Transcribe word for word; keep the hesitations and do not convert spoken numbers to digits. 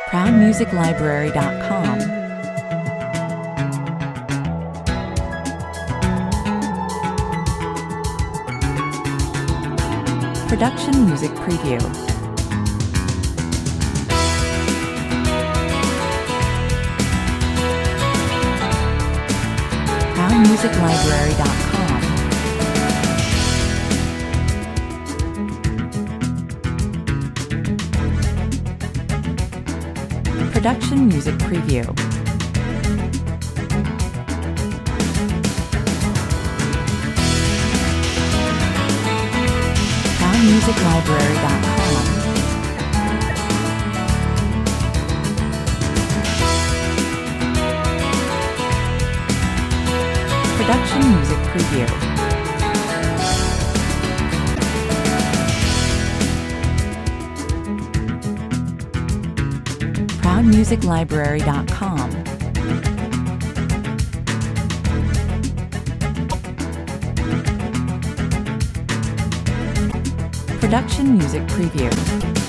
proud music library dot com. Production Music Preview. proud music library dot com. Production Music Preview. proud music library dot com. Production Music Preview. proud music library dot com. Production Music Preview.